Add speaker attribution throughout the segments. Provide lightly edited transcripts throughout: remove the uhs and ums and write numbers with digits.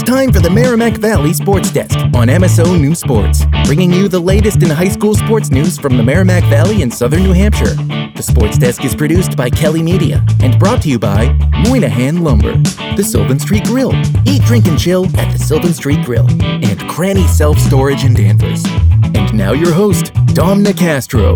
Speaker 1: time for the Merrimack Valley Sports Desk on MSO News Sports, bringing you the latest in high school sports news from the Merrimack Valley and Southern New Hampshire. The Sports Desk is produced by Kelly Media and brought to you by Moynihan Lumber, the Sylvan Street Grill, Eat, Drink, and Chill at the Sylvan Street Grill, and Cranny Self-Storage in Danvers. And now your host, Dom Nicastro.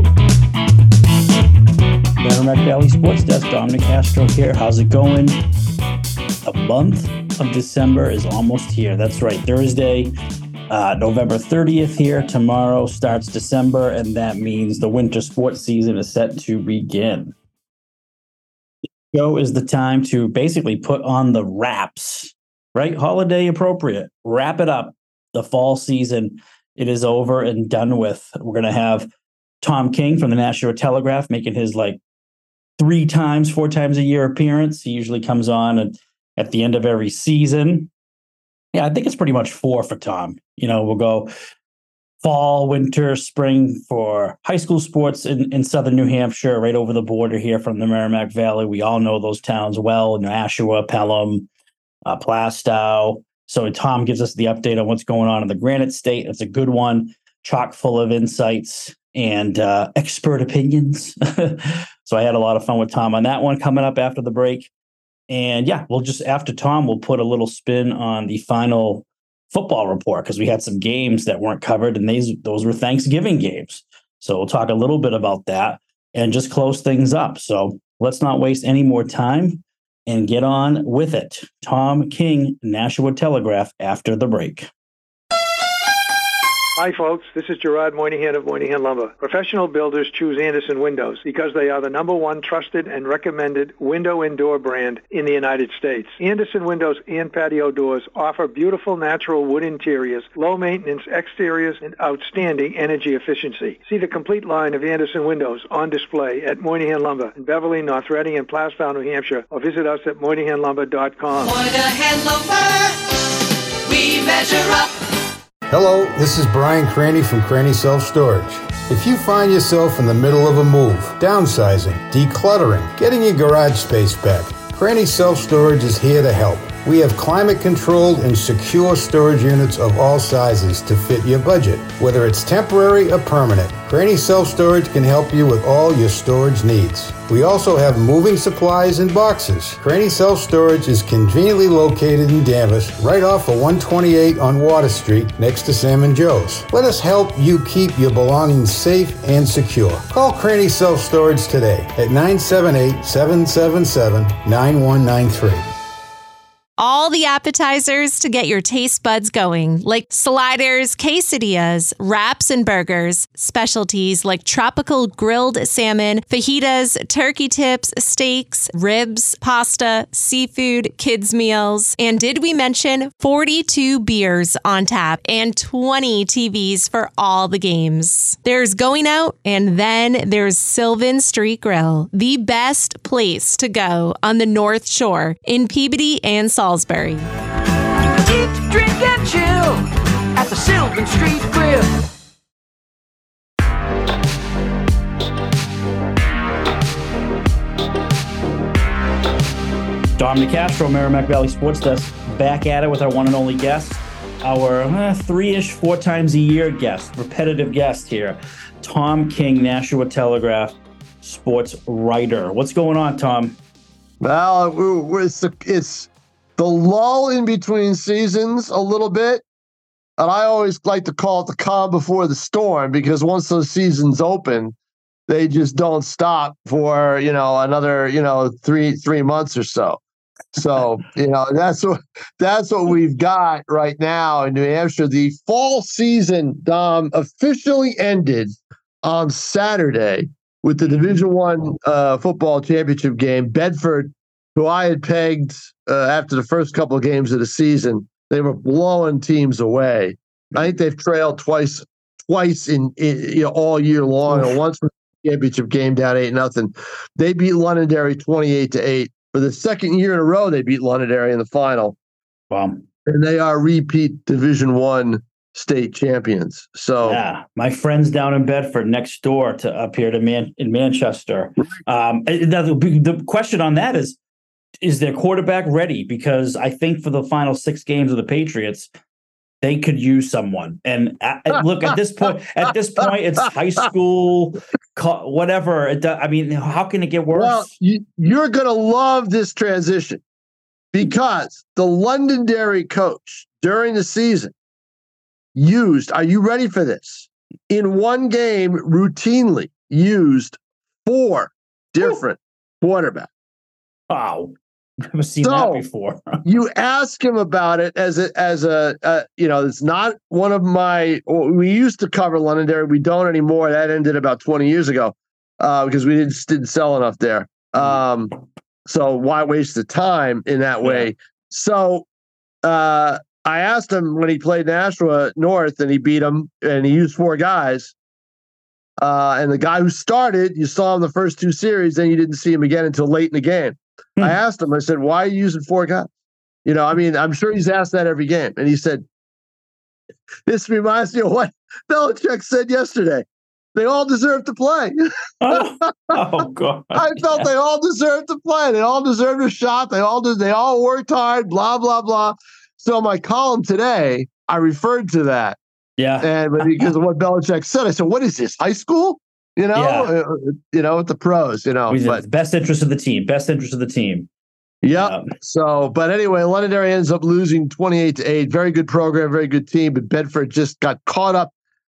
Speaker 2: Merrimack Valley Sports Desk, Dom Nicastro here. How's it going? A month of December is almost here. That's right. Thursday, November 30th here. Tomorrow starts December, and that means the winter sports season is set to begin. The show is the time to basically put on the wraps, right? Holiday appropriate. Wrap it up. The fall season, it is over and done with. We're going to have Tom King from the Nashua Telegraph making his 4 times a year appearance. He usually comes on at the end of every season. Yeah, I think it's pretty much 4 for Tom. We'll go fall, winter, spring for high school sports in Southern New Hampshire, right over the border here from the Merrimack Valley. We all know those towns well: Nashua, Pelham, Plastow. So Tom gives us the update on what's going on in the Granite State. It's a good one, chock full of insights and expert opinions. So I had a lot of fun with Tom on that one, coming up after the break. And yeah, after Tom, we'll put a little spin on the final football report, because we had some games that weren't covered, and those were Thanksgiving games. So we'll talk a little bit about that and just close things up. So let's not waste any more time and get on with it. Tom King, Nashua Telegraph, after the break.
Speaker 3: Hi, folks. This is Gerard Moynihan of Moynihan Lumber. Professional builders choose Andersen Windows because they are the #1 trusted and recommended window and door brand in the United States. Andersen Windows and patio doors offer beautiful natural wood interiors, low maintenance exteriors, and outstanding energy efficiency. See the complete line of Andersen Windows on display at Moynihan Lumber in Beverly, North Reading, and Plastow, New Hampshire, or visit us at MoynihanLumber.com.
Speaker 4: Moynihan Lumber, we measure up.
Speaker 5: Hello, this is Brian Cranny from Cranny Self-Storage. If you find yourself in the middle of a move, downsizing, decluttering, getting your garage space back, Cranny Self-Storage is here to help. We have climate-controlled and secure storage units of all sizes to fit your budget. Whether it's temporary or permanent, Cranny Self-Storage can help you with all your storage needs. We also have moving supplies and boxes. Cranny Self-Storage is conveniently located in Danvers, right off of 128 on Water Street, next to Sam and Joe's. Let us help you keep your belongings safe and secure. Call Cranny Self-Storage today at 978-777-9193.
Speaker 6: All the appetizers to get your taste buds going, like sliders, quesadillas, wraps and burgers, specialties like tropical grilled salmon, fajitas, turkey tips, steaks, ribs, pasta, seafood, kids' meals. And did we mention 42 beers on tap and 20 TVs for all the games? There's Going Out, and then there's Sylvan Street Grill, the best place to go on the North Shore in Peabody and Salisbury.
Speaker 4: Eat, drink, and chill at the Sylvan Street Grill.
Speaker 2: Dom Nicastro, Merrimack Valley Sports Desk, back at it with our one and only guest, our 4 times a year guest, repetitive guest here, Tom King, Nashua Telegraph sports writer. What's going on, Tom?
Speaker 7: Well, it's the lull in between seasons a little bit. And I always like to call it the calm before the storm, because once those seasons open, they just don't stop for, another, 3 months or so. So, that's what we've got right now in New Hampshire. The fall season, Dom, officially ended on Saturday with the Division I football championship game. Bedford, who I had pegged after the first couple of games of the season, they were blowing teams away. I think they've trailed twice in all year long, and once for the championship game down 8-0. They beat Londonderry 28-8. For the second year in a row, they beat Londonderry in the final.
Speaker 2: Wow.
Speaker 7: And they are repeat Division I state champions. So
Speaker 2: yeah, my friends down in Bedford, next door to up here in Manchester. The question on that is, is their quarterback ready? Because I think for the final 6 games of the Patriots, they could use someone. And look, at this point, it's high school, whatever. I mean, how can it get worse?
Speaker 7: Well, you're going to love this transition because the Londonderry coach during the season used, are you ready for this? In one game, routinely used 4 different quarterbacks.
Speaker 2: Wow. Never seen that before.
Speaker 7: You ask him about it as a it's not one of my. We used to cover Londonderry. We don't anymore. That ended about 20 years ago because we didn't sell enough there. So why waste the time in that way? So I asked him when he played Nashua North and he beat him and he used 4 guys. And the guy who started, you saw him the first 2 series, then you didn't see him again until late in the game. I asked him, I said, why are you using 4 guys? I'm sure he's asked that every game. And he said, this reminds me of what Belichick said yesterday. They all deserve to play.
Speaker 2: Oh God.
Speaker 7: I felt they all deserved to play. They all deserved a shot. They all worked hard, blah, blah, blah. So my column today, I referred to that.
Speaker 2: Yeah.
Speaker 7: And because of what Belichick said, I said, what is this, high school? With the pros,
Speaker 2: but best interest of the team.
Speaker 7: Yeah. So, but anyway, Londonderry ends up losing 28-8. Very good program, very good team. But Bedford just got caught up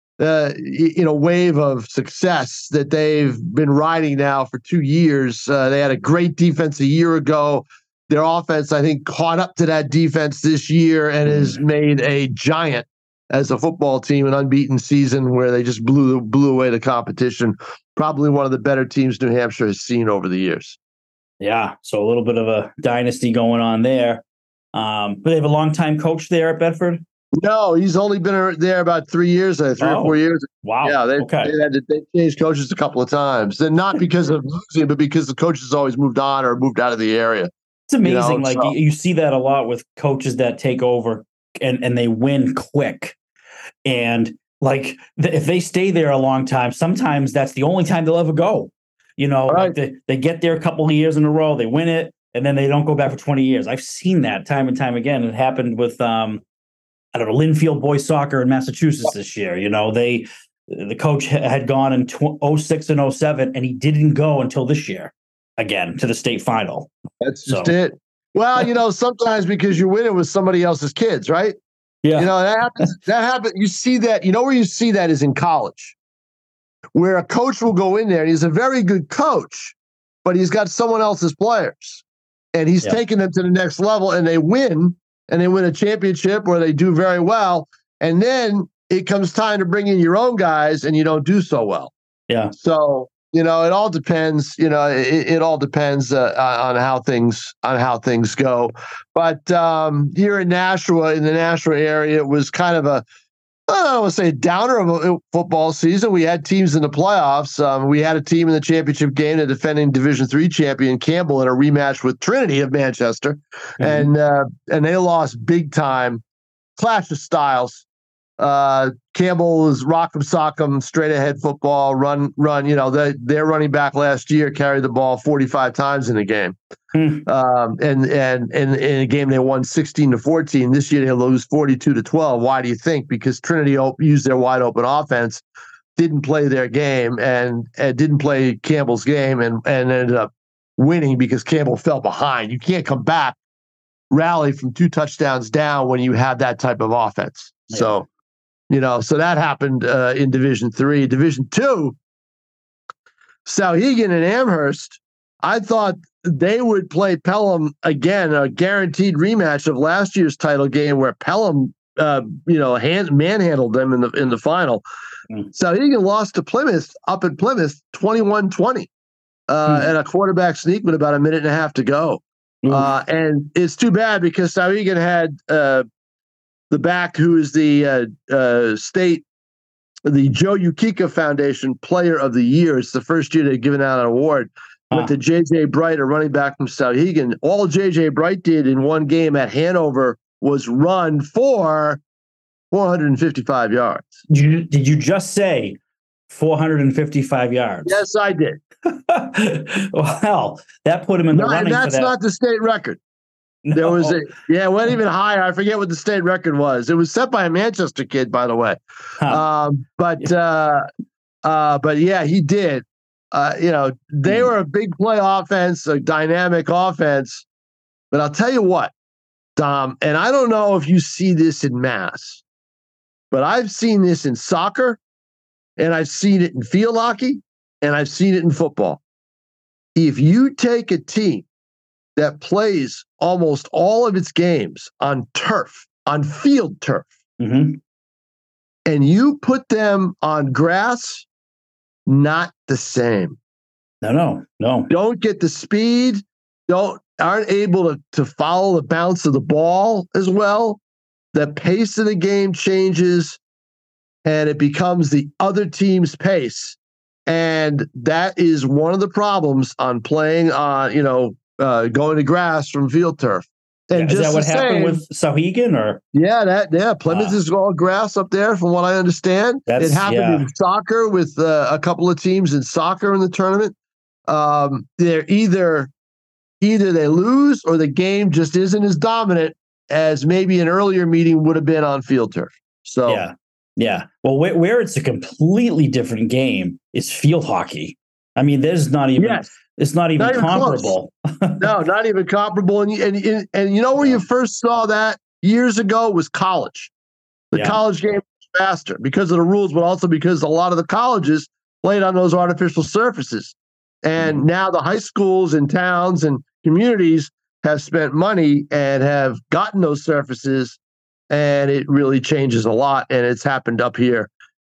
Speaker 7: in a wave of success that they've been riding now for 2 years. They had a great defense a year ago. Their offense, I think, caught up to that defense this year and has made a giant as a football team, an unbeaten season where they just blew away the competition. Probably one of the better teams New Hampshire has seen over the years.
Speaker 2: Yeah, so a little bit of a dynasty going on there. But they have a longtime coach there at Bedford?
Speaker 7: No, he's only been there about 3 years, 3 or 4 years.
Speaker 2: Wow.
Speaker 7: Yeah, they changed coaches a couple of times. And not because of losing, but because the coaches always moved on or moved out of the area.
Speaker 2: It's amazing. You see that a lot with coaches that take over and they win quick. And if they stay there a long time, sometimes that's the only time they'll ever go.
Speaker 7: Right.
Speaker 2: They get there a couple of years in a row, they win it, and then they don't go back for 20 years. I've seen that time and time again. It happened with Linfield boys soccer in Massachusetts this year. The coach had gone in 06 and 07, and he didn't go until this year again to the state final.
Speaker 7: That's just it. Well, sometimes because you're winning with somebody else's kids, right?
Speaker 2: Yeah.
Speaker 7: That happens. You see that, where you see that is in college, where a coach will go in there and he's a very good coach, but he's got someone else's players and he's taking them to the next level and they win a championship or they do very well. And then it comes time to bring in your own guys and you don't do so well. Yeah. So, it all depends, it all depends on how things go. But here in Nashua, in the Nashua area, it was kind of I don't want to say a downer of a football season. We had teams in the playoffs. We had a team in the championship game, the defending Division III champion Campbell, in a rematch with Trinity of Manchester. Mm-hmm. And they lost big time. Clash of styles. Campbell is rock'em sock'em, straight ahead football, run. Their running back last year carried the ball 45 times in a game. And in a game they won 16-14. This year they lose 42-12. Why do you think? Because Trinity used their wide open offense, didn't play their game, and didn't play Campbell's game, and ended up winning because Campbell fell behind. You can't come back, rally from 2 touchdowns down when you have that type of offense. Yeah. So that happened in Division III. Division II, Souhegan and Amherst, I thought they would play Pelham again, a guaranteed rematch of last year's title game where Pelham, manhandled them in the final. Souhegan lost to Plymouth up at Plymouth 21-20 and a quarterback sneak with about a minute and a half to go. And it's too bad because Souhegan had the back who is the Joe Ukika Foundation Player of the Year. It's the first year they've given out an award. Went to J.J. Bright, a running back from Souhegan. All J.J. Bright did in one game at Hanover was run for 455 yards.
Speaker 2: Did you just say 455 yards.
Speaker 7: Yes, I did.
Speaker 2: Wow, that put him in the running.
Speaker 7: And that's not the state record.
Speaker 2: No.
Speaker 7: There was it went even higher. I forget what the state record was. It was set by a Manchester kid, by the way.
Speaker 2: Huh.
Speaker 7: But yeah, he did. They were a big play offense, a dynamic offense. But I'll tell you what, Dom, and I don't know if you see this in mass, but I've seen this in soccer, and I've seen it in field hockey, and I've seen it in football. If you take a team that plays almost all of its games on turf, on field turf,
Speaker 2: mm-hmm.
Speaker 7: and you put them on grass, not the same.
Speaker 2: No.
Speaker 7: Don't get the speed. Aren't able to follow the bounce of the ball as well. The pace of the game changes, and it becomes the other team's pace. And that is one of the problems on playing on, going to grass from field turf. And
Speaker 2: is that what happened with Sauhegan? Or
Speaker 7: Plymouth is all grass up there, from what I understand. It happened in soccer with a couple of teams in soccer in the tournament. They're either they lose or the game just isn't as dominant as maybe an earlier meeting would have been on field turf. So
Speaker 2: yeah. Well, where it's a completely different game is field hockey. I mean, there's not even. Yes. It's not even comparable.
Speaker 7: No, not even comparable. And you know where you first saw that years ago was college. The college game was faster because of the rules, but also because a lot of the colleges played on those artificial surfaces. And now the high schools and towns and communities have spent money and have gotten those surfaces, and it really changes a lot. And it's happened up here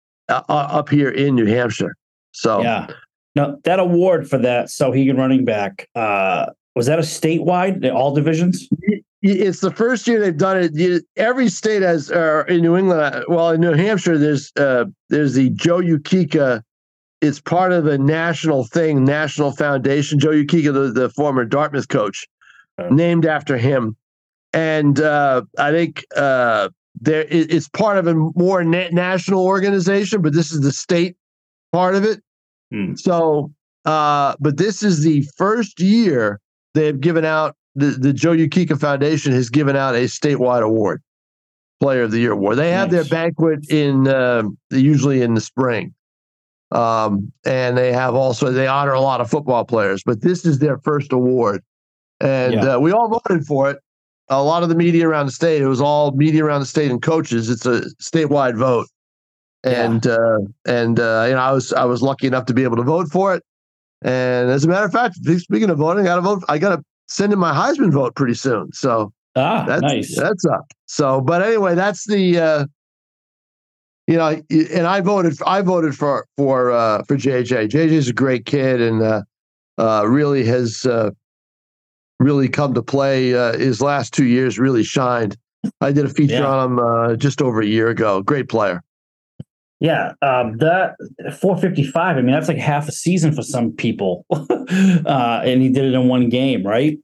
Speaker 7: in New Hampshire. So
Speaker 2: yeah. Now, that award for that Sauhegan running back, was that a statewide, all divisions?
Speaker 7: It's the first year they've done it. Every state has, in New England, in New Hampshire, there's the Joe Ukeka. It's part of a national thing, national foundation. Joe Ukeka, the former Dartmouth coach, named after him. And I think it's part of a more national organization, but this is the state part of it. So, but this is the first year they've given out, the Joe Ukeka Foundation has given out a statewide award, Player of the Year award. They have their banquet usually in the spring. And they honor a lot of football players, but this is their first award. And we all voted for it. A lot of the media around the state, it was all media around the state and coaches. It's a statewide vote. And I was lucky enough to be able to vote for it. And as a matter of fact, speaking of voting, I got to send in my Heisman vote pretty soon. So
Speaker 2: nice.
Speaker 7: That's up. So, but anyway, that's the and I voted for JJ. JJ's a great kid and really has really come to play. His last 2 years really shined. I did a feature on him just over a year ago. Great player.
Speaker 2: Yeah, that 455. I mean, that's like half a season for some people, and he did it in one game, right?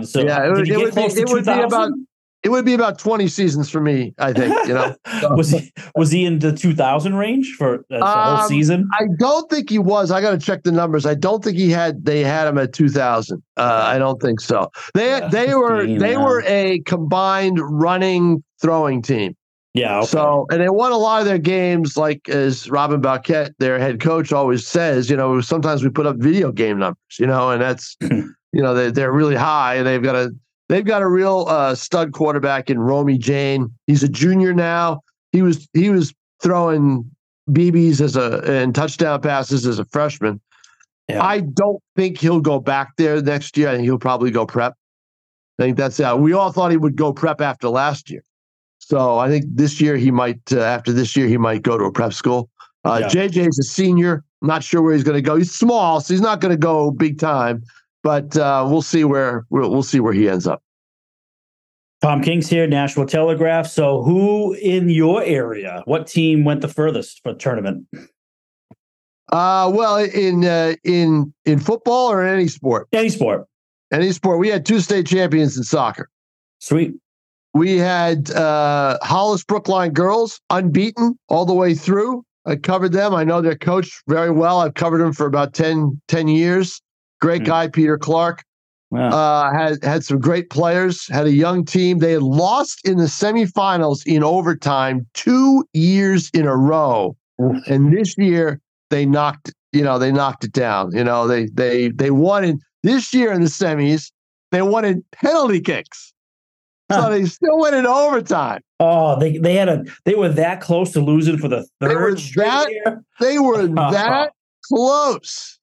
Speaker 2: It would be about 20 seasons for me, I think. So. was he in the 2000 range for the whole season?
Speaker 7: I don't think he was. I got to check the numbers. I don't think they had him at 2000. I don't think so. They were a combined running throwing team.
Speaker 2: Yeah. Okay.
Speaker 7: So, and they won a lot of their games, like as Robin Bauquet, their head coach, always says. Sometimes we put up video game numbers. And that's they're really high, and they've got a real stud quarterback in Romy Jane. He's a junior now. He was throwing BBs and touchdown passes as a freshman. Yeah. I don't think he'll go back there next year. I think he'll probably go prep. I think that's how we all thought he would go prep after last year. So I think this year he might, after this year, he might go to a prep school. JJ's a senior. I'm not sure where he's going to go. He's small, so he's not going to go big time. But we'll see where he ends up.
Speaker 2: Tom King's here, Nashville Telegraph. So, who in your area? What team went the furthest for the tournament?
Speaker 7: Well, in football or in any sport?
Speaker 2: Any sport.
Speaker 7: We had 2 state champions in soccer.
Speaker 2: Sweet.
Speaker 7: We had Hollis Brookline girls unbeaten all the way through. I covered them. I know their coach very well. I've covered him for about 10 years. Great guy, Peter Clark.
Speaker 2: Wow.
Speaker 7: Had some great players, had a young team. They had lost in the semifinals in overtime 2 years in a row.
Speaker 2: Oof.
Speaker 7: And this year they knocked it down. They won in this year in the semis. They won in penalty kicks. So they still went in overtime.
Speaker 2: Oh, they were that close to losing for the third straight year.
Speaker 7: They were that close.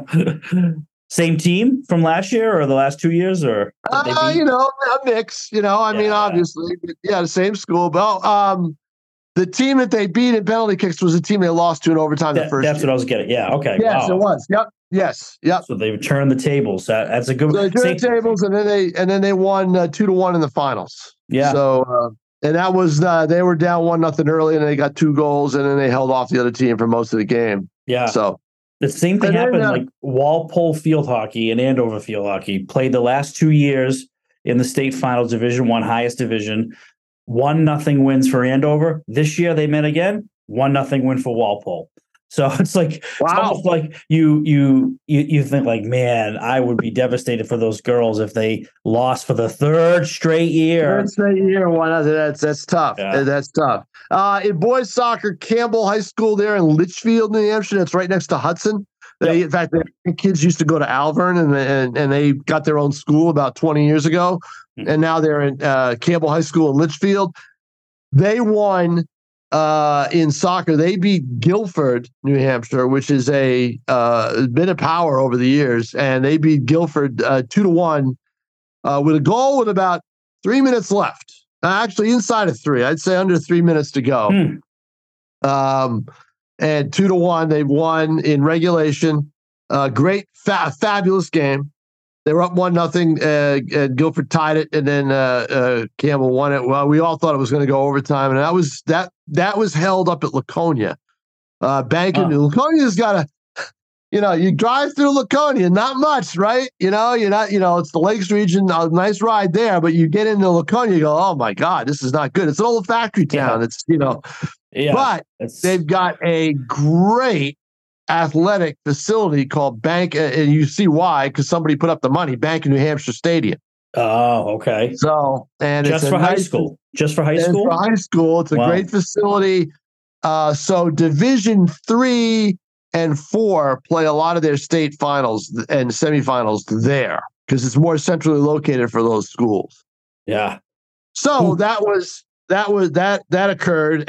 Speaker 2: Same team from last year or the last 2 years, or
Speaker 7: a mix. Obviously, the same school. But the team that they beat in penalty kicks was the team they lost to in overtime the first.
Speaker 2: That's
Speaker 7: year.
Speaker 2: what I was getting. Yeah. Okay.
Speaker 7: Yes,
Speaker 2: wow.
Speaker 7: It was. Yep. Yes. Yep.
Speaker 2: So they turned the tables. That's a good.
Speaker 7: So they turned the tables, and then they won 2-1 in the finals.
Speaker 2: Yeah.
Speaker 7: So and that was they were down 1-0 early, and they got 2 goals, and then they held off the other team for most of the game.
Speaker 2: Yeah.
Speaker 7: So
Speaker 2: the same thing happened. Like Walpole Field Hockey and Andover Field Hockey played the last 2 years in the state finals, Division I, highest division. 1-0 wins for Andover. This year they met again. 1-0 win for Walpole. So it's like It's almost like you think like, man, I would be devastated for those girls if they lost for the third straight year.
Speaker 7: That's tough.
Speaker 2: Yeah.
Speaker 7: That's tough. In boys soccer, Campbell High School there in Litchfield, New Hampshire. That's right next to Hudson. In fact, their kids used to go to Alvern, and they got their own school about 20 years ago, and now they're in Campbell High School in Litchfield. They won. In soccer, they beat Guilford, New Hampshire, which is a bit of power over the years, and they beat Guilford 2-1 with a goal with about 3 minutes left. Actually, inside of 3, I'd say under 3 minutes to go. And 2-1, they won in regulation. Great, fabulous game. They were up 1-0, and Guilford tied it, and then Campbell won it. Well, we all thought it was going to go overtime, and that was held up at Laconia. Laconia's got a, you drive through Laconia, not much, right? You're not, it's the Lakes region, a nice ride there, but you get into Laconia, you go, oh my God, this is not good. It's an old factory town.
Speaker 2: Yeah.
Speaker 7: But they've got a great athletic facility called Bank, and you see why, because somebody put up the money. Bank of New Hampshire Stadium.
Speaker 2: Oh, okay.
Speaker 7: So, and
Speaker 2: just
Speaker 7: it's
Speaker 2: for high school. Just for high school.
Speaker 7: For high school, it's a great facility. So Division 3 and 4 play a lot of their state finals and semifinals there because it's more centrally located for those schools.
Speaker 2: Yeah.
Speaker 7: So that occurred,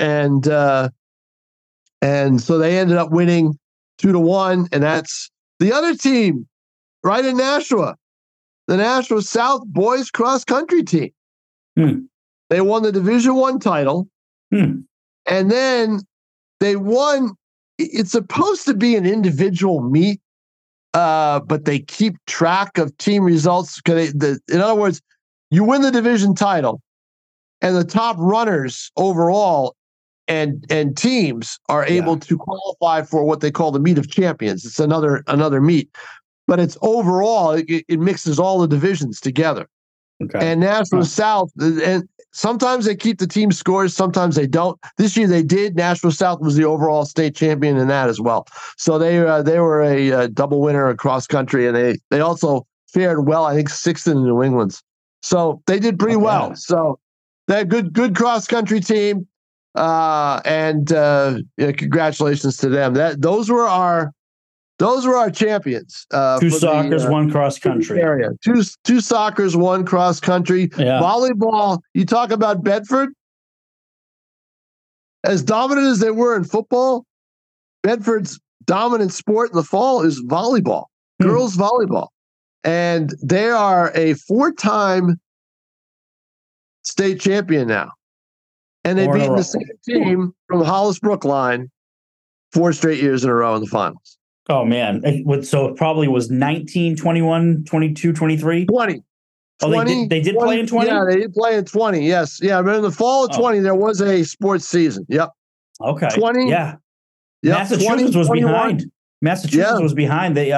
Speaker 7: and so they ended up winning 2-1, and that's the other team right in Nashua, the Nashua South boys cross country team. They won the Division I title, and then they won. It's supposed to be an individual meet, but they keep track of team results. In other words, you win the division title, and the top runners overall and teams are able to qualify for what they call the meet of champions. It's another meet, but it's overall, it mixes all the divisions together. Okay. And Nashua South, and sometimes they keep the team scores, sometimes they don't. This year they did. Nashua South was the overall state champion in that as well. So they were a double winner across country, and they also fared well. I think 6th in the New England's. So they did pretty well. So they're good cross country team. And congratulations to them. Those were our champions.
Speaker 2: 2 soccers, 1 cross country.
Speaker 7: Area. Two soccers, 1 cross country. Yeah. Volleyball. You talk about Bedford. As dominant as they were in football, Bedford's dominant sport in the fall is volleyball, girls volleyball, and they are a 4-time state champion now. And they've beaten the same team from the Hollis Brookline 4 straight years in a row in the finals.
Speaker 2: Oh, man. So it probably was 19, 21, 22, 23?
Speaker 7: 20.
Speaker 2: Oh, 20, they did 20, play in 20?
Speaker 7: Yeah, they did play in 20, yes. Yeah, but in the fall of 20, there was a sports season. Yep.
Speaker 2: Okay.
Speaker 7: 20.
Speaker 2: Yeah.
Speaker 7: Yep.
Speaker 2: Massachusetts
Speaker 7: 20,
Speaker 2: was
Speaker 7: 21.
Speaker 2: behind. Massachusetts was behind. They,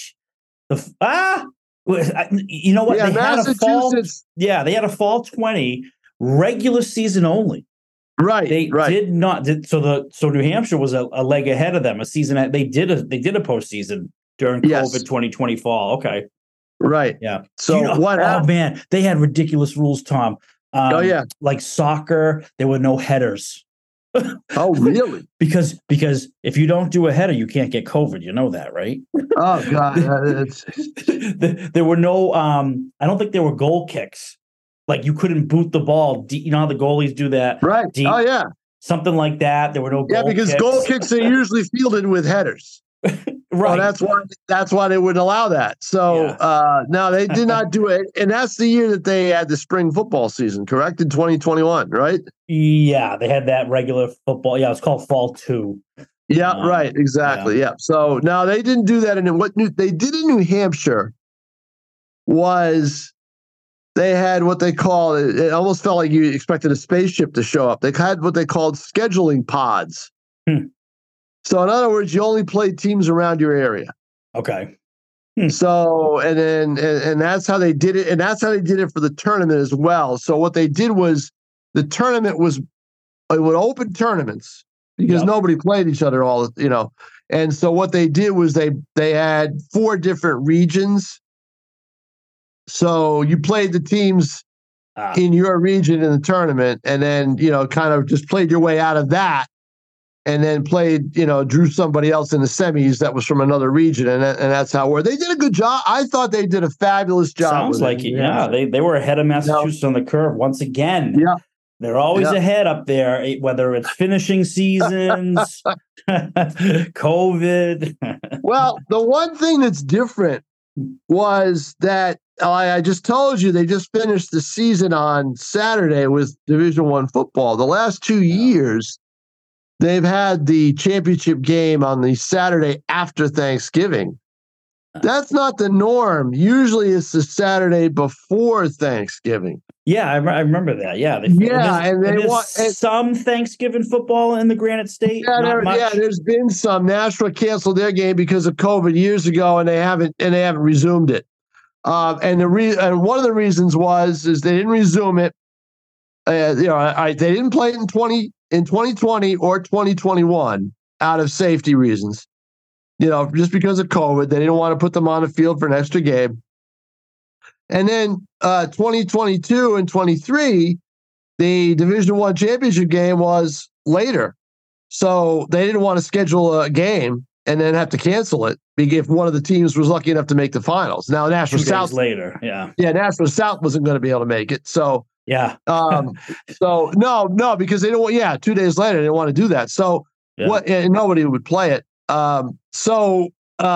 Speaker 2: you know what?
Speaker 7: Yeah,
Speaker 2: they had a fall 20 regular season only.
Speaker 7: Right.
Speaker 2: They did not. So New Hampshire was a leg ahead of them. A season they did a postseason during COVID 2020 fall. Okay.
Speaker 7: Right.
Speaker 2: Yeah.
Speaker 7: So what happened?
Speaker 2: Oh man, they had ridiculous rules, Tom. Like soccer, there were no headers.
Speaker 7: Oh, really?
Speaker 2: Because if you don't do a header, you can't get COVID. You know that, right?
Speaker 7: Oh God.
Speaker 2: There were no. I don't think there were goal kicks. Like you couldn't boot the ball. You know how the goalies do that,
Speaker 7: right?
Speaker 2: Deep,
Speaker 7: oh yeah,
Speaker 2: something like that. There were no.
Speaker 7: Yeah, because goal kicks are usually fielded with headers.
Speaker 2: Right.
Speaker 7: So that's why they wouldn't allow that. So no, they did not do it. And that's the year that they had the spring football season, correct? In 2021, right?
Speaker 2: Yeah, they had that regular football. Yeah, it's called Fall 2.
Speaker 7: Yeah, right. Exactly. Yeah. So now they didn't do that. And what they did in New Hampshire was they had what they call it almost felt like you expected a spaceship to show up. They had what they called scheduling pods. So in other words, you only played teams around your area.
Speaker 2: Okay.
Speaker 7: So and that's how they did it, and that's how they did it for the tournament as well. So what they did was the tournament was it would open tournaments because nobody played each other all, and so what they did was they had 4 different regions. So you played the teams in your region in the tournament, and then kind of just played your way out of that. And then played, drew somebody else in the semis that was from another region, and that's how they did a good job. I thought they did a fabulous job.
Speaker 2: Sounds like it. Yeah, they were ahead of Massachusetts on the curve once again.
Speaker 7: Yeah,
Speaker 2: they're always ahead up there, whether it's finishing seasons, COVID.
Speaker 7: Well, the one thing that's different was that I just told you they just finished the season on Saturday with Division I football. The last 2 years. They've had the championship game on the Saturday after Thanksgiving. That's not the norm. Usually it's the Saturday before Thanksgiving.
Speaker 2: Yeah, I remember that. Yeah. There's some Thanksgiving football in the Granite State.
Speaker 7: Yeah, there's been some. Nashville canceled their game because of COVID years ago, and they haven't resumed it. And one of the reasons is they didn't resume it. They didn't play it in 2020 or 2021 out of safety reasons. Just because of COVID, they didn't want to put them on the field for an extra game. And then 2022 and 23, the Division I championship game was later. So they didn't want to schedule a game and then have to cancel it if one of the teams was lucky enough to make the finals. Now, Nashville South
Speaker 2: later. Yeah.
Speaker 7: Yeah, Nashville South wasn't going to be able to make it. So
Speaker 2: yeah.
Speaker 7: So no, because they don't want. Yeah, 2 days later they didn't want to do that. So and nobody would play it. So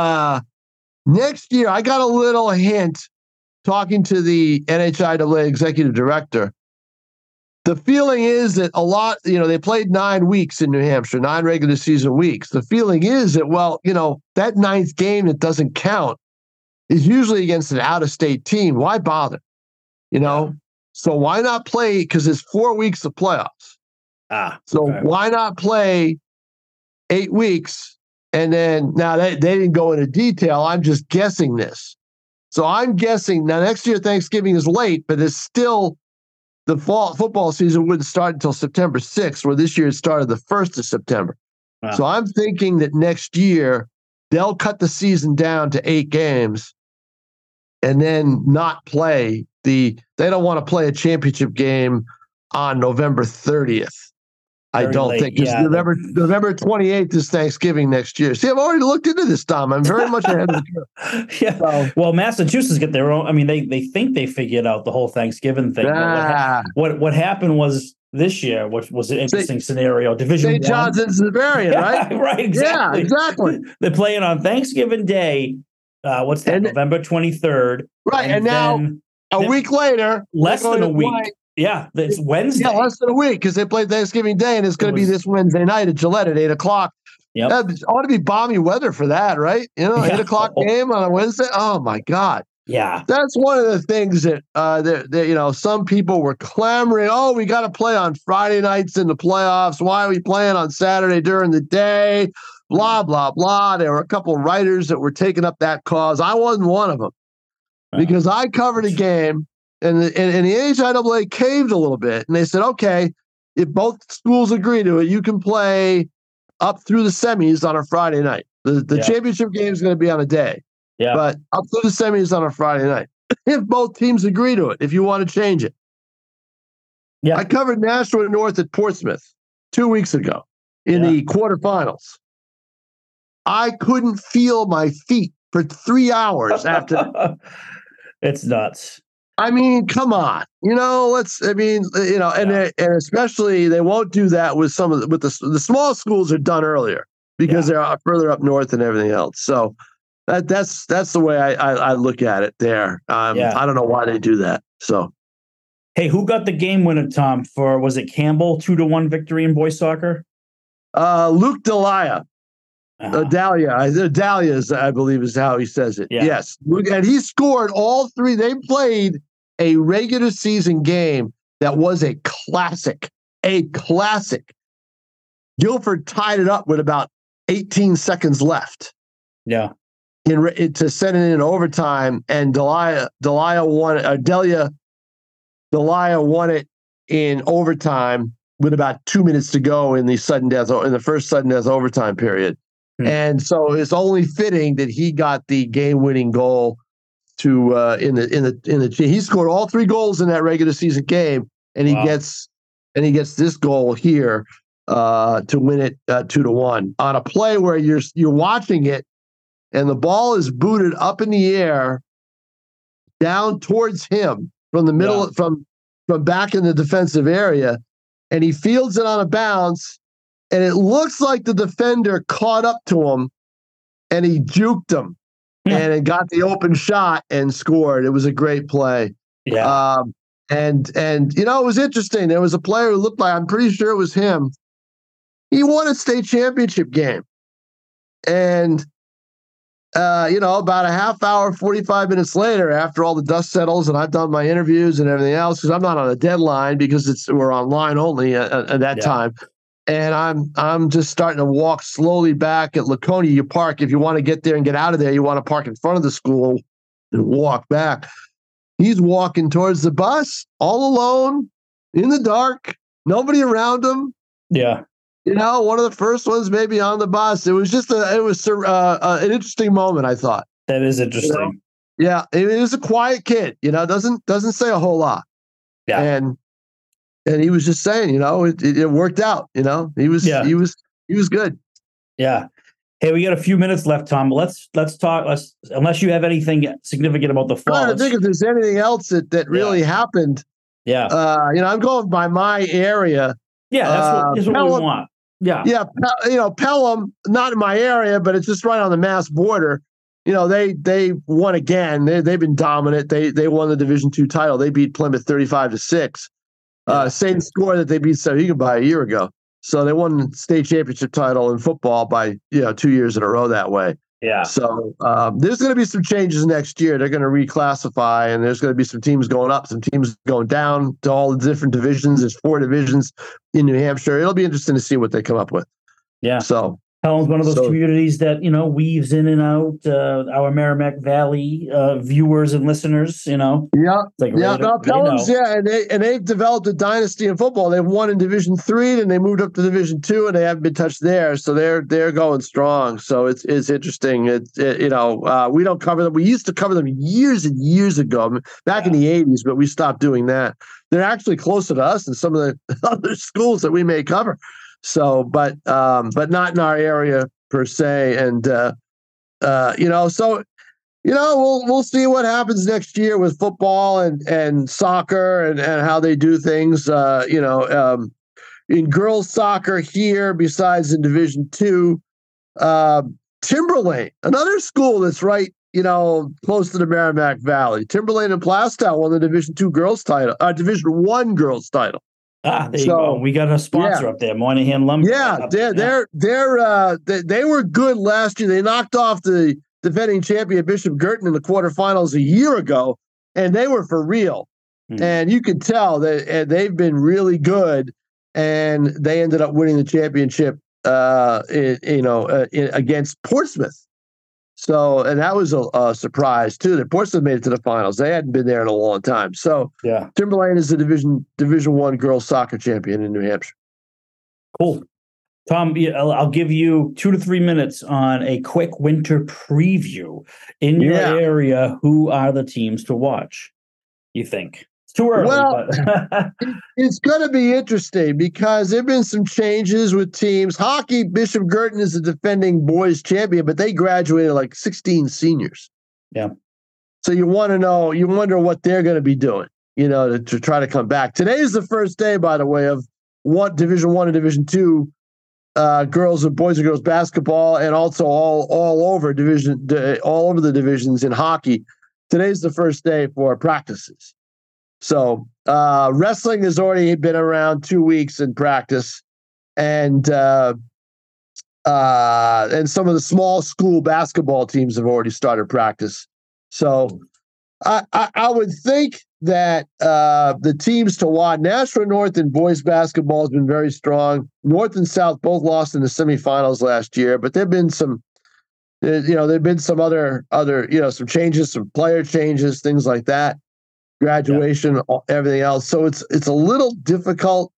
Speaker 7: next year I got a little hint talking to the NHIAA executive director. The feeling is that a lot, they played 9 weeks in New Hampshire, 9 regular season weeks. The feeling is that, that 9th game that doesn't count is usually against an out-of-state team. Why bother? So why not play? Because it's 4 weeks of playoffs. Why not play 8 weeks? And then now they didn't go into detail. I'm just guessing this. So I'm guessing now next year Thanksgiving is late, but it's still the fall football season wouldn't start until September 6th, where this year it started the 1st of September. Wow. So I'm thinking that next year they'll cut the season down to 8 games and then not play they don't want to play a championship game on November 30th. I don't think because November 28th is Thanksgiving next year. See, I've already looked into this, Tom. I'm very much ahead of the curve.
Speaker 2: Yeah. So, well, Massachusetts get their own. I mean, they think they figured out the whole Thanksgiving thing. What happened was this year, which was an interesting scenario. Division
Speaker 7: St. John's and Bavarian, right?
Speaker 2: Right. Exactly.
Speaker 7: Yeah, exactly.
Speaker 2: They're playing on Thanksgiving Day. What's that? November 23rd.
Speaker 7: Right, and now a week later,
Speaker 2: less than a week. Yeah, it's Wednesday.
Speaker 7: Yeah, less than a week because they played Thanksgiving Day, and it's going to be this Wednesday night at Gillette at 8:00.
Speaker 2: Yep.
Speaker 7: That ought to be balmy weather for that, right? 8:00 game on a Wednesday. Oh my God.
Speaker 2: Yeah,
Speaker 7: that's one of the things that some people were clamoring. Oh, we got to play on Friday nights in the playoffs. Why are we playing on Saturday during the day? Blah blah blah. There were a couple of writers that were taking up that cause. I wasn't one of them because I covered a game. And the NHIAA caved a little bit, and they said, okay, if both schools agree to it, you can play up through the semis on a Friday night. The championship game is going to be on a day.
Speaker 2: Yeah.
Speaker 7: But up through the semis on a Friday night. If both teams agree to it, if you want to change it.
Speaker 2: Yeah.
Speaker 7: I covered Nashua North at Portsmouth 2 weeks ago in the quarterfinals. I couldn't feel my feet for 3 hours after.
Speaker 2: It's nuts.
Speaker 7: I mean, come on. And especially they won't do that with the small schools are done earlier because they're further up north and everything else. So that's the way I look at it there. I don't know why they do that. So,
Speaker 2: hey, who got the game winner, Tom? Was it Campbell 2-1 victory in boys soccer?
Speaker 7: Luke Dalia. Dalia, I believe, is how he says it.
Speaker 2: Yeah.
Speaker 7: Yes. And he scored all three. They played a regular season game that was a classic. Guilford tied it up with about 18 seconds left.
Speaker 2: Yeah.
Speaker 7: To send it in overtime, and Dalia won it in overtime with about 2 minutes to go in the first sudden death overtime period. And so it's only fitting that he got the game-winning goal he scored all 3 goals in that regular season game, and he gets this goal here to win it 2-1 on a play where you're watching it, and the ball is booted up in the air down towards him from the middle from back in the defensive area, and he fields it on a bounce. And it looks like the defender caught up to him and he juked him and it got the open shot and scored. It was a great play.
Speaker 2: Yeah.
Speaker 7: And it was interesting. There was a player who looked like, I'm pretty sure it was him. He won a state championship game. And, about a half hour, 45 minutes later, after all the dust settles and I've done my interviews and everything else, because I'm not on a deadline because we're online only at that time. And I'm just starting to walk slowly back at Laconia. You park if you want to get there and get out of there. You want to park in front of the school and walk back. He's walking towards the bus all alone in the dark, nobody around him.
Speaker 2: Yeah,
Speaker 7: one of the first ones maybe on the bus. It was just an interesting moment. I thought
Speaker 2: that is interesting.
Speaker 7: Yeah, it was a quiet kid. Doesn't say a whole lot.
Speaker 2: Yeah,
Speaker 7: and he was just saying, it worked out. He was good.
Speaker 2: Yeah. Hey, we got a few minutes left, Tom. Let's talk. Unless you have anything significant about the fall.
Speaker 7: I think if there's anything else that really happened.
Speaker 2: Yeah.
Speaker 7: I'm going by my area.
Speaker 2: Yeah, that's what we want. Yeah.
Speaker 7: Yeah. Pelham, not in my area, but it's just right on the Mass border. They won again. They've been dominant. They won the Division II title. They beat Plymouth 35-6. Same score that they beat Sauhegan by a year ago. So they won the state championship title in football by 2 years in a row that way.
Speaker 2: Yeah.
Speaker 7: So there's going to be some changes next year. They're going to reclassify, and there's going to be some teams going up, some teams going down to all the different divisions. There's 4 divisions in New Hampshire. It'll be interesting to see what they come up with.
Speaker 2: Yeah.
Speaker 7: So
Speaker 2: Pelham's one of those communities that, weaves in and out our Merrimack Valley viewers and listeners,
Speaker 7: Yeah. Pelham's, and they've developed a dynasty in football. They've won in Division III, and they moved up to Division II, and they haven't been touched there. So they're going strong. So it's interesting. We don't cover them. We used to cover them years and years ago, back in the 80s, but we stopped doing that. They're actually closer to us than some of the other schools that we may cover. So, but not in our area per se. And, we'll see what happens next year with football and soccer and how they do things, in girls soccer here, besides in Division II, Timberlane, another school that's right, close to the Merrimack Valley. Timberlane and Plastow won the Division II girls title, Division I girls title.
Speaker 2: There you go. We got a sponsor up there, Moynihan Lumber.
Speaker 7: Yeah, they were good last year. They knocked off the defending champion Bishop Girton in the quarterfinals a year ago, and they were for real. And you could tell that they've been really good, and they ended up winning the championship, against Portsmouth. So, and that was a surprise too. That Portsmouth made it to the finals. They hadn't been there in a long time. So, Timberlane is the Division I girls soccer champion in New Hampshire.
Speaker 2: Cool. Tom, I'll give you 2 to 3 minutes on a quick winter preview in your area. Who are the teams to watch, you think? It's too early.
Speaker 7: Well,
Speaker 2: but
Speaker 7: it's going to be interesting because there have been some changes with teams. Hockey, Bishop Girton is the defending boys champion, but they graduated like 16 seniors.
Speaker 2: Yeah.
Speaker 7: So you wonder what they're going to be doing, to try to come back. Today is the first day, by the way, of Division I and Division II girls and boys and girls basketball, and also all over the divisions in hockey. Today's the first day for practices. So wrestling has already been around 2 weeks in practice, and some of the small school basketball teams have already started practice. So I would think that the teams to watch, Nashua North in boys basketball has been very strong. North and South both lost in the semifinals last year, but there've been some, there've been some other, some changes, some player changes, things like that, graduation, everything else. So it's a little difficult.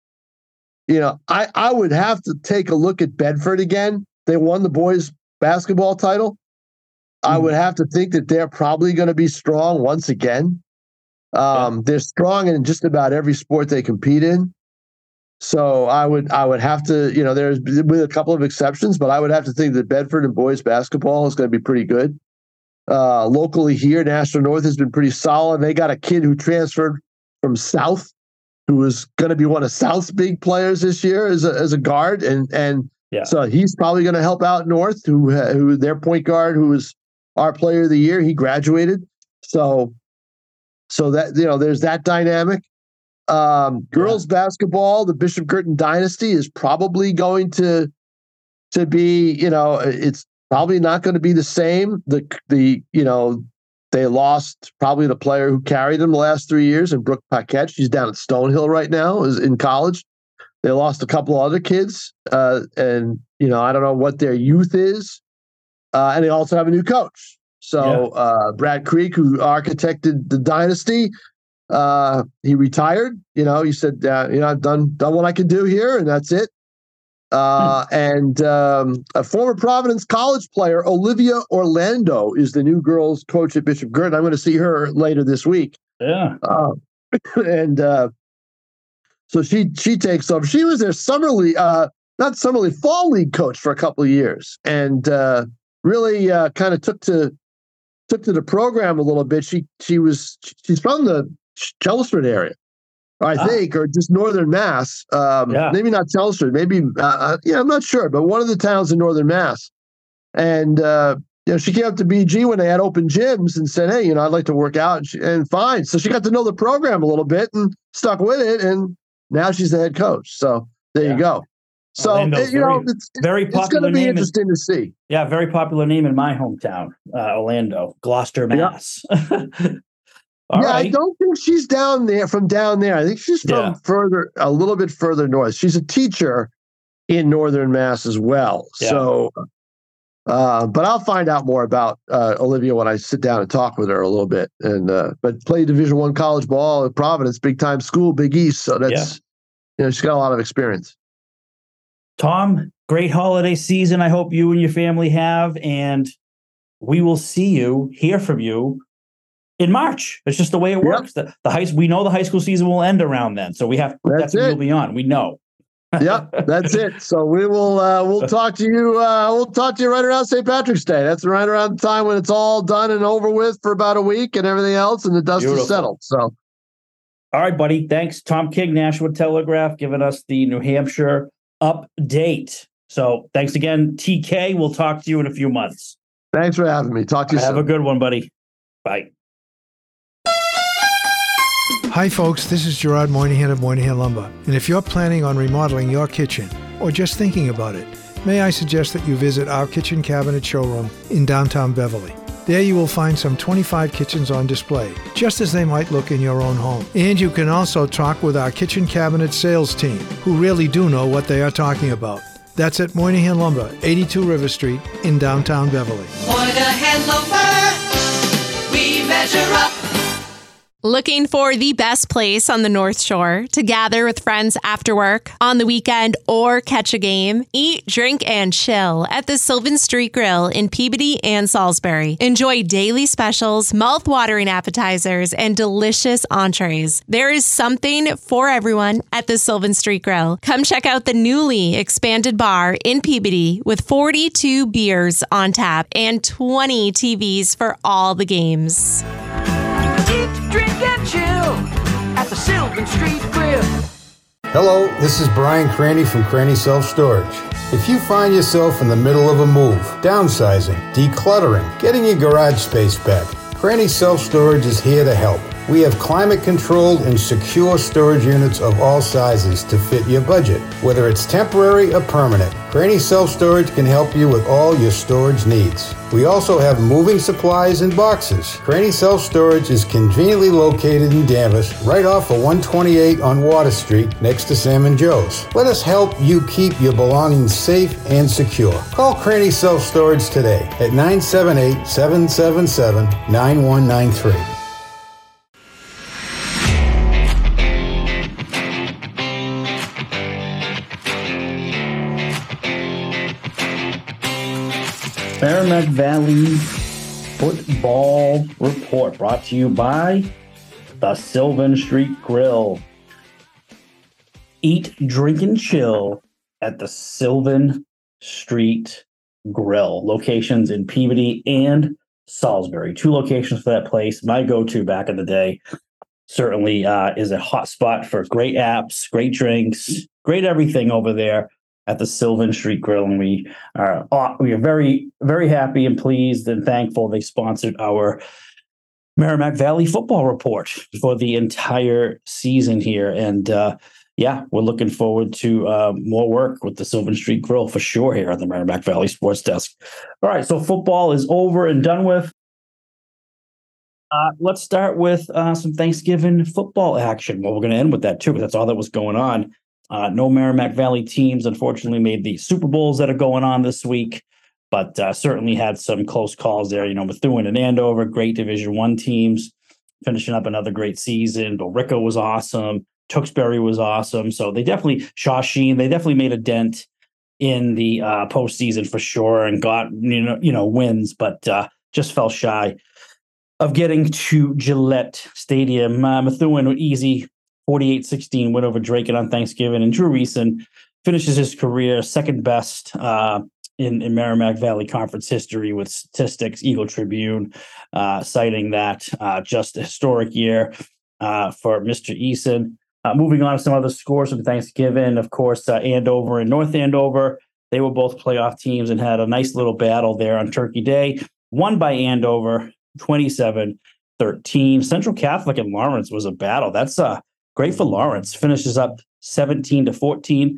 Speaker 7: I would have to take a look at Bedford again. They won the boys basketball title. I would have to think that they're probably going to be strong once again. They're strong in just about every sport they compete in. So I would have to, there's with a couple of exceptions, but I would have to think that Bedford and boys basketball is going to be pretty good. Locally here, Nashua North has been pretty solid. They got a kid who transferred from South, who is going to be one of South's big players this year as a guard, and so he's probably going to help out North, who their point guard, who is our player of the year. He graduated, so that there's that dynamic. Girls basketball, the Bishop Girton dynasty is probably going to be, it's probably not going to be the same. They lost probably the player who carried them the last 3 years, and Brooke Paquette. She's down at Stonehill right now, is in college. They lost a couple other kids, and I don't know what their youth is. And they also have a new coach. So Brad Creek, who architected the dynasty, he retired. He said, I've done what I can do here, and that's it. And a former Providence College player, Olivia Orlando, is the new girls coach at Bishop Girton. I'm going to see her later this week.
Speaker 2: Yeah.
Speaker 7: So she takes over. She was their fall league coach for a couple of years, and really kind of took to the program a little bit. She's from the Chelmsford area, I think, or just northern Mass. Maybe not Chelmsford. Maybe I'm not sure, but one of the towns in northern Mass. And she came up to BG when they had open gyms and said, "Hey, I'd like to work out." And fine. So she got to know the program a little bit and stuck with it. And now she's the head coach. So there you go. So, it's very popular. It's going to be interesting to see.
Speaker 2: Yeah, very popular name in my hometown, Orlando, Gloucester, Mass. All right.
Speaker 7: I don't think she's from down there. I think she's from a little bit further north. She's a teacher in northern Mass as well. Yeah. So, but I'll find out more about Olivia when I sit down and talk with her a little bit. And but played Division I college ball at Providence, big time school, Big East. So that's she's got a lot of experience.
Speaker 2: Tom, great holiday season. I hope you and your family have, and we will hear from you in March. It's just the way it works. We know the high school season will end around then, so that's when you'll be on. We know.
Speaker 7: Yep, that's it. So we will we'll talk to you. We'll talk to you right around St. Patrick's Day. That's right around the time when it's all done and over with for about a week and everything else, and the dust is settled. So,
Speaker 2: all right, buddy. Thanks, Tom King, Nashua Telegraph, giving us the New Hampshire update. So thanks again, TK. We'll talk to you in a few months.
Speaker 7: Thanks for having me. Talk to you soon.
Speaker 2: Have a good one, buddy. Bye.
Speaker 8: Hi, folks. This is Gerard Moynihan of Moynihan Lumber. And if you're planning on remodeling your kitchen or just thinking about it, may I suggest that you visit our kitchen cabinet showroom in downtown Beverly. There you will find some 25 kitchens on display, just as they might look in your own home. And you can also talk with our kitchen cabinet sales team, who really do know what they are talking about. That's at Moynihan Lumber, 82 River Street in downtown Beverly.
Speaker 4: and Lumber, we measure up.
Speaker 6: Looking for the best place on the North Shore to gather with friends after work, on the weekend, or catch a game? Eat, drink, and chill at the Sylvan Street Grill in Peabody and Salisbury. Enjoy daily specials, mouth-watering appetizers, and delicious entrees. There is something for everyone at the Sylvan Street Grill. Come check out the newly expanded bar in Peabody with 42 beers on tap and 20 TVs for all the games.
Speaker 4: Eat, drink, and chill at the Sylvan Street Grill.
Speaker 5: Hello, this is Brian Cranny from Cranny Self Storage. If you find yourself in the middle of a move, downsizing, decluttering, getting your garage space back, Cranny Self Storage is here to help. We have climate-controlled and secure storage units of all sizes to fit your budget, whether it's temporary or permanent. Cranny Self Storage can help you with all your storage needs. We also have moving supplies and boxes. Cranny Self Storage is conveniently located in Danvers, right off of 128 on Water Street, next to Sam and Joe's. Let us help you keep your belongings safe and secure. Call Cranny Self Storage today at 978-777-9193.
Speaker 2: Merrimack Valley Football Report brought to you by the Sylvan Street Grill. Eat, drink, and chill at the Sylvan Street Grill. Locations in Peabody and Salisbury. 2 locations for that place. My go-to back in the day certainly is a hot spot for great apps, great drinks, great everything over there at the Sylvan Street Grill, and we are very, very happy and pleased and thankful they sponsored our Merrimack Valley Football Report for the entire season here. And we're looking forward to more work with the Sylvan Street Grill for sure here at the Merrimack Valley Sports Desk. All right, so football is over and done with. Let's start with some Thanksgiving football action. Well, we're going to end with that too, because that's all that was going on. No Merrimack Valley teams, unfortunately, made the Super Bowls that are going on this week, but certainly had some close calls there. You know, Methuen and Andover, great Division I teams, finishing up another great season. Billerica was awesome. Tewksbury was awesome. So they definitely, Shawsheen, they definitely made a dent in the postseason for sure and got, wins, but just fell shy of getting to Gillette Stadium. Methuen, easy 48-16 win over Draken on Thanksgiving, and Drew Reeson finishes his career second best in Merrimack Valley Conference history with statistics. Eagle Tribune citing that just a historic year for Mr. Eason. Moving on to some other scores from Thanksgiving, of course, Andover and North Andover, they were both playoff teams and had a nice little battle there on Turkey Day. Won by Andover, 27-13. Central Catholic and Lawrence was a battle. That's great for Lawrence. Finishes up 17-14.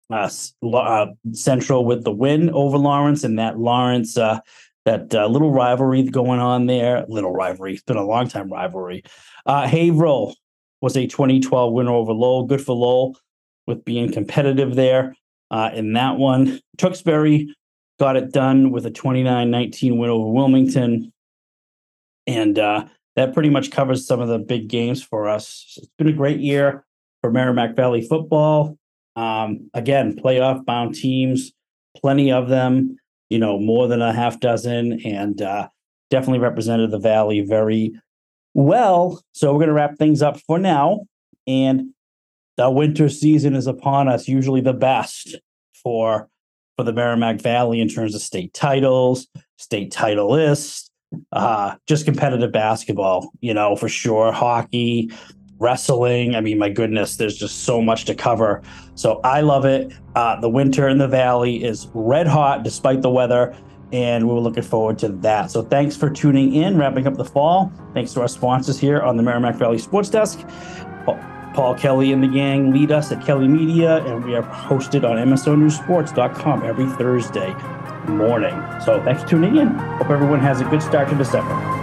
Speaker 2: Central with the win over Lawrence, and that Lawrence, that little rivalry going on there. Little rivalry. It's been a long time rivalry. Haverhill was a 2012 winner over Lowell. Good for Lowell with being competitive there in that one. Tewksbury got it done with a 29-19 win over Wilmington. And that pretty much covers some of the big games for us. It's been a great year for Merrimack Valley football. Again, playoff-bound teams, plenty of them, more than a half dozen, and definitely represented the Valley very well. So we're going to wrap things up for now. And the winter season is upon us, usually the best for the Merrimack Valley in terms of state titles, state titleists, just competitive basketball, for sure. Hockey, wrestling. I mean, my goodness, there's just so much to cover. So I love it. The winter in the Valley is red hot despite the weather, and we're looking forward to that. So thanks for tuning in, wrapping up the fall. Thanks to our sponsors here on the Merrimack Valley Sports Desk. Paul Kelly and the gang lead us at Kelly Media, and we are hosted on MSONewsSports.com every Thursday morning. So thanks for tuning in. Hope everyone has a good start to December.